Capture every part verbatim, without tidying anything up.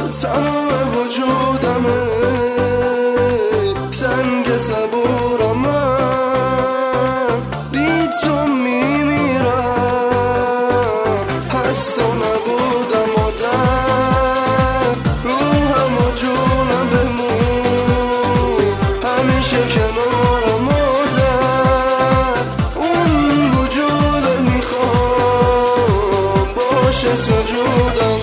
تمام وجودمه، سنگ صبورم، من بی تو میمیرم. هست و نبودم آدم، روحم و جونم بمون، همیشه کنارم آدم. اون وجود میخوام باشه سجودم.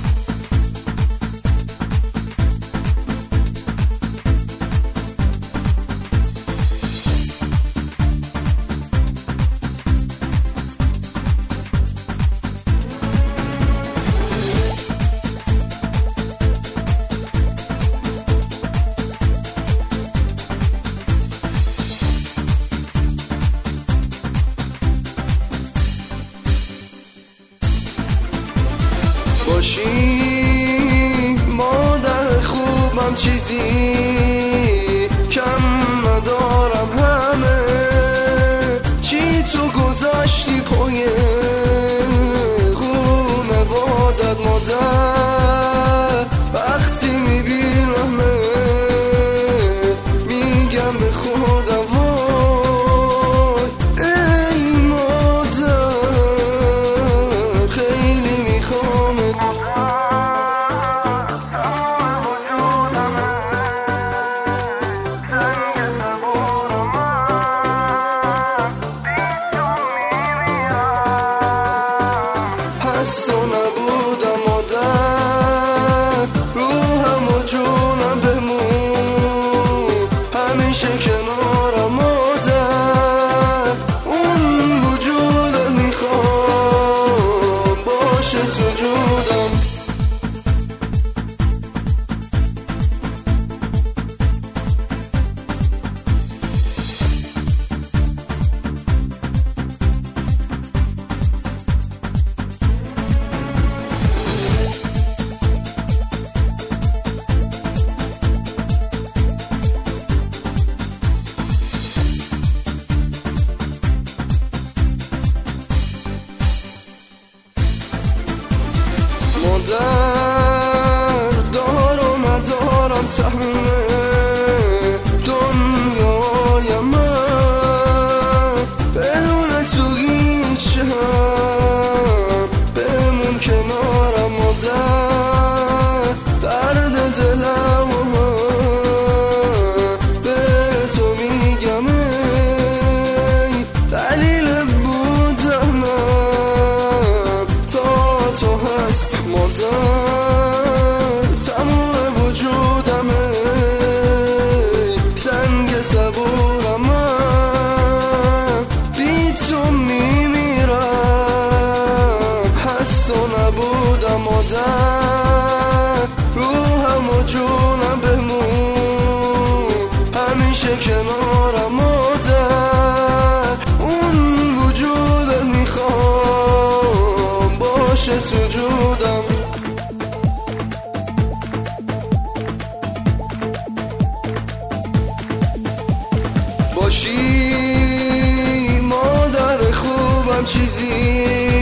باشی مادر خوبم، چیزی کم ندارم، همه چی تو گذاشتی پای خونوادت مادر. وقتی میبینم میگم به خودم وای ای مادر، خیلی میخوام هست و نبودم آدم، روحم و جونم بمون، همیشه کنارم آدم. اون وجود میخوام باشه سجودم. مادر دار و ندارم، تموم دنیای من بدون تو هیچ، هم بمون کنارم مادر. درد دلم و من به تو میگم، ای دلیل بودنم تا تو هست مادر. تمام وجودمه، سنگ صبورم، من بی تو میمیرم. هست و نبودم مادر، روحم و جونم بمون، همیشه کنارم مادر. اون وجود میخوام باشه سجودم. باشی مادر خوبم، چیزی